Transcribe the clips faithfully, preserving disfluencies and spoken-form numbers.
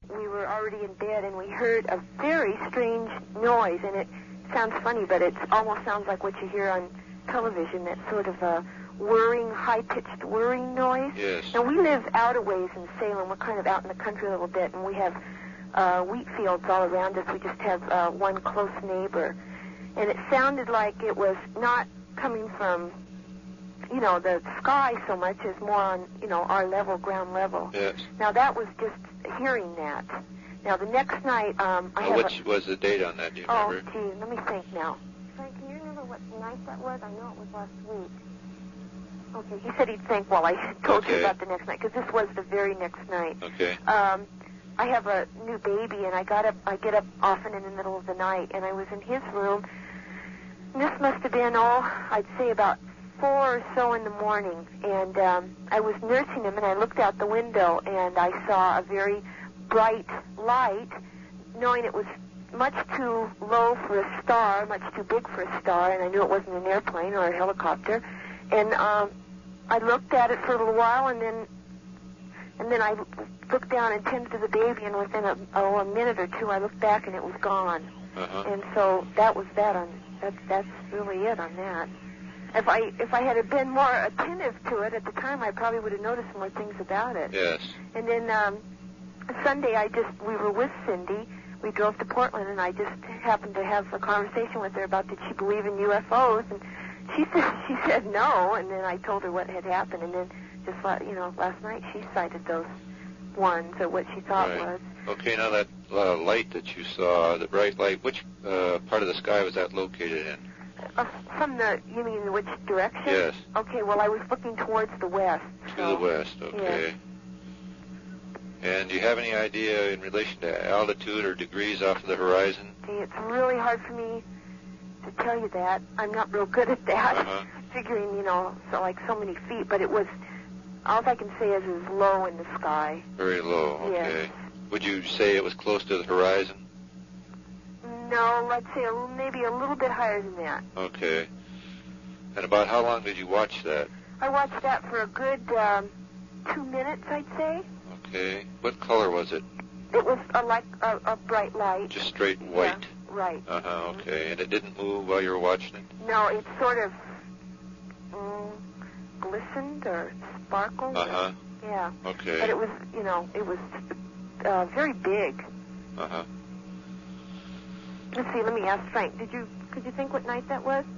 We were already in bed, and we heard a very strange noise, and it sounds funny, but it almost sounds like what you hear on television, that sort of a whirring, high-pitched whirring noise. Yes. Now, we live out a ways in Salem. We're kind of out in the country a little bit, and we have uh, wheat fields all around us. We just have uh, one close neighbor. And it sounded like it was not coming from, you know, the sky so much as more on, you know, our level, ground level. Yes. Now, that was just hearing that. Now, the next night, um, I now, have which a, was the date on that, do you oh, remember? gee, let me think now. Frank, can you remember what night that was? I know it was last week. Okay, he said he'd think while I told Okay. you about the next night, because this was the very next night. Okay. Um, I have a new baby, and I got up. I get up often in the middle of the night, and I was in his room. And this must have been, oh, I'd say about four or so in the morning, and um, I was nursing him, and I looked out the window, and I saw a very bright light, knowing it was much too low for a star, much too big for a star, and I knew it wasn't an airplane or a helicopter. And um, I looked at it for a little while, and then and then I looked down and tended to the baby, and within a, oh, a minute or two, I looked back, and it was gone. Uh-huh. And so that was that on that's that's really it on that. If I if I had been more attentive to it at the time, I probably would have noticed more things about it. Yes. And then um, Sunday, I just we were with Cindy. We drove to Portland, and I just happened to have a conversation with her about did she believe in U F Os, and she said she said no. And then I told her what had happened, and then just la- you know last night she cited those ones or what she thought Right. was. Okay, now that uh, light that you saw, the bright light, which uh, part of the sky was that located in? Uh, from the, you mean which direction? Yes. Okay, well, I was looking towards the west. To so, the west, okay. And do you have any idea in relation to altitude or degrees off of the horizon? See, it's really hard for me to tell you that. I'm not real good at that, Uh-huh. figuring, you know, so like so many feet, but it was, all I can say is it was low in the sky. Very low, okay. Yes. Would you say it was close to the horizon? No, let's say a, maybe a little bit higher than that. Okay. And about how long did you watch that? I watched that for a good um, two minutes, I'd say. Okay. What color was it? It was a, like a, a bright light. Just straight white? Yeah, right. Uh-huh, okay. And it didn't move while you were watching it? No, it sort of mm, glistened or sparkled. Uh-huh. Or, yeah. Okay. But it was, you know, it was uh, very big. Uh-huh. Let's see, let me ask Frank. Did you, could you think what night that was?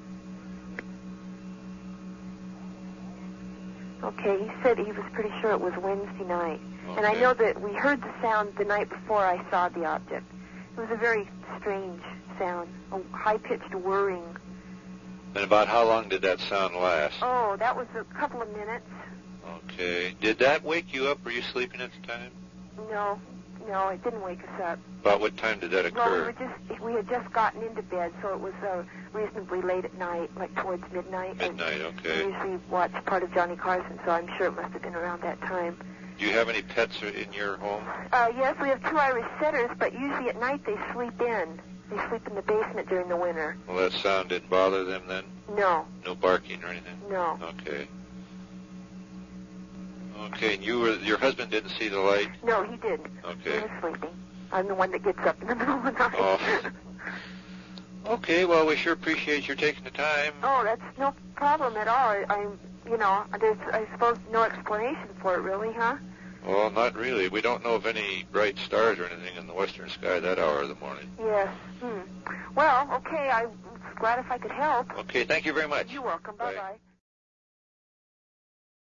Okay, he said he was pretty sure it was Wednesday night. Okay. And I know that we heard the sound the night before I saw the object. It was a very strange sound, a high-pitched whirring. And about how long did that sound last? Oh, that was a couple of minutes. Okay. Did that wake you up? Were you sleeping at the time? No, no, it didn't wake us up. About what time did that Well, we occur? were just, we had just gotten into bed, so it was uh, reasonably late at night, like towards midnight. Midnight, And okay. we usually watch part of Johnny Carson, so I'm sure it must have been around that time. Do you have any pets in your home? Uh, yes, we have two Irish setters, but usually at night they sleep in. They sleep in the basement during the winter. Well, that sound didn't bother them then? No, No barking or anything? no. Okay. Okay, and you were, your husband didn't see the light? No, he didn't. Okay. He was sleeping. I'm the one that gets up in the middle of the night. Oh. Okay, well, we sure appreciate your taking the time. Oh, that's no problem at all. I, I'm, you know, there's, I suppose, no explanation for it, really, huh? Well, not really. We don't know of any bright stars or anything in the western sky that hour of the morning. Yes. Hmm. Well, okay, I was glad if I could help. Okay, thank you very much. You're welcome. Bye. Bye-bye.